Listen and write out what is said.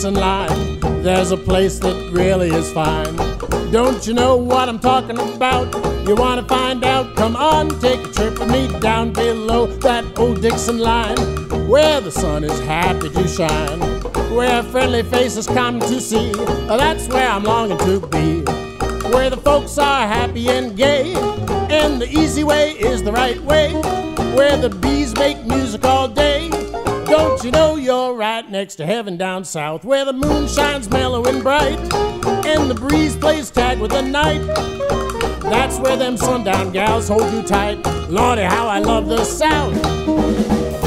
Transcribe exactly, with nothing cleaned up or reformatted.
Old-Dixon line, there's a place that really is fine. Don't you know what I'm talking about? You want to find out? Come on, take a trip with me down below that Old-Dixon line, where the sun is happy to shine, where friendly faces come to see. That's where I'm longing to be, where the folks are happy and gay, and the easy way is the right way, where the bees make music all day. Don't you know you're right next to heaven down south, where the moon shines mellow and bright, and the breeze plays tag with the night. That's where them sundown gals hold you tight. Lordy, how I love the South.